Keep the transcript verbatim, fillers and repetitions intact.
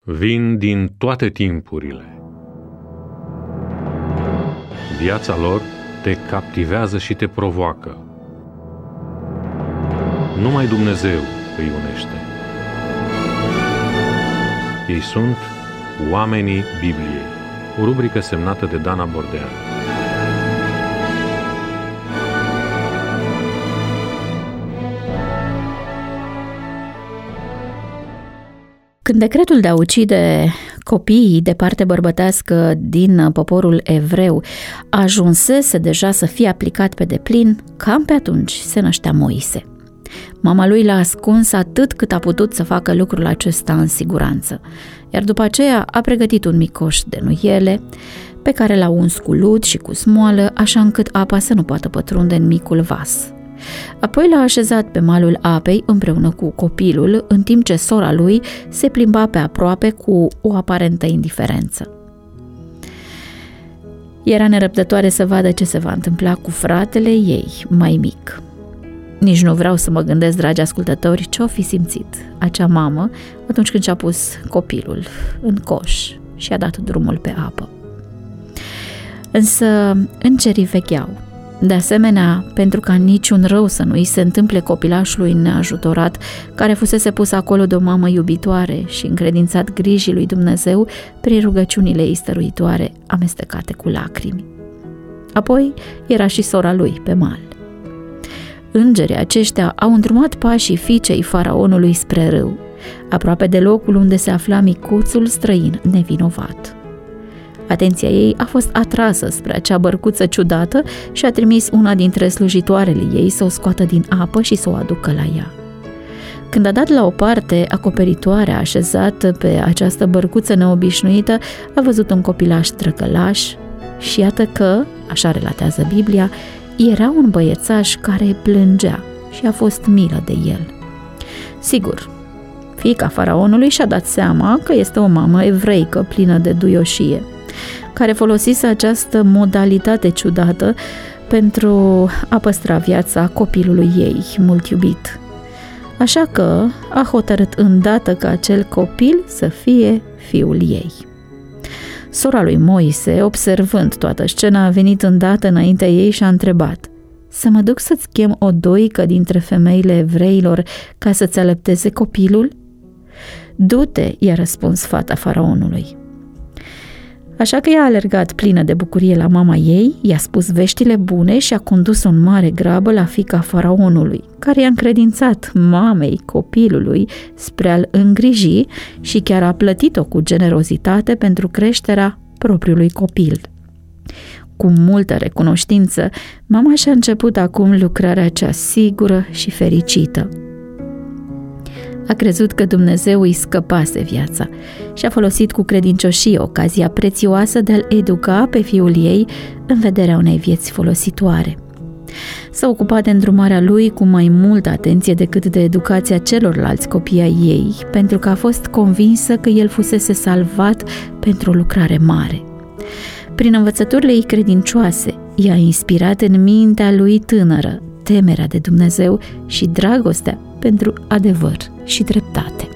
vin din toate timpurile. Viața lor te captivează și te provoacă. Numai Dumnezeu îi unește. Ei sunt Oamenii Bibliei, o rubrică semnată de Dana Bordean. Când decretul de a ucide copiii de parte bărbătească din poporul evreu ajunsese deja să fie aplicat pe deplin, cam pe atunci se năștea Moise. Mama lui l-a ascuns atât cât a putut să facă lucrul acesta în siguranță, iar după aceea a pregătit un micoș de nuiele pe care l-a uns cu lut și cu smoală, așa încât apa să nu poată pătrunde în micul vas. Apoi l-a așezat pe malul apei împreună cu copilul, în timp ce sora lui se plimba pe aproape cu o aparentă indiferență. Era nerăbdătoare să vadă ce se va întâmpla cu fratele ei, mai mic. Nici nu vreau să mă gândesc, dragi ascultători, ce-o fi simțit acea mamă atunci când și-a pus copilul în coș și a dat drumul pe apă. Însă îngerii vegheau. De asemenea, pentru ca niciun rău să nu îi se întâmple copilașului neajutorat, care fusese pus acolo de o mamă iubitoare și încredințat grijii lui Dumnezeu prin rugăciunile ei stăruitoare, amestecate cu lacrimi. Apoi era și sora lui pe mal. Îngerii aceștia au îndrumat pașii fiicei faraonului spre râu, aproape de locul unde se afla micuțul străin nevinovat. Atenția ei a fost atrasă spre acea bărcuță ciudată și a trimis una dintre slujitoarele ei să o scoată din apă și să o aducă la ea. Când a dat la o parte acoperitoarea așezată pe această bărcuță neobișnuită, a văzut un copilaș trăgălaș și iată că, așa relatează Biblia, era un băiețaș care plângea și a fost milă de el. Sigur, fiica faraonului și-a dat seama că este o mamă evreică plină de duioșie, care folosise această modalitate ciudată pentru a păstra viața copilului ei, mult iubit. Așa că a hotărât îndată ca acel copil să fie fiul ei. Sora lui Moise, observând toată scena, a venit îndată înaintea ei și a întrebat: „Să mă duc să-ți chem o doică dintre femeile evreilor ca să-ți alăpteze copilul?” „Du-te,” i-a răspuns fata faraonului. Așa că ea a alergat plină de bucurie la mama ei, i-a spus veștile bune și a condus-o în mare grabă la fiica faraonului, care i-a încredințat mamei copilului spre a-l îngriji și chiar a plătit-o cu generozitate pentru creșterea propriului copil. Cu multă recunoștință, mama și-a început acum lucrarea cea sigură și fericită. A crezut că Dumnezeu îi scăpase viața și a folosit cu credincioșie ocazia prețioasă de a-l educa pe fiul ei în vederea unei vieți folositoare. S-a ocupat de îndrumarea lui cu mai multă atenție decât de educația celorlalți copii ai ei, pentru că a fost convinsă că el fusese salvat pentru o lucrare mare. Prin învățăturile ei credincioase, i-a inspirat în mintea lui tânără temerea de Dumnezeu și dragostea pentru adevăr și dreptate.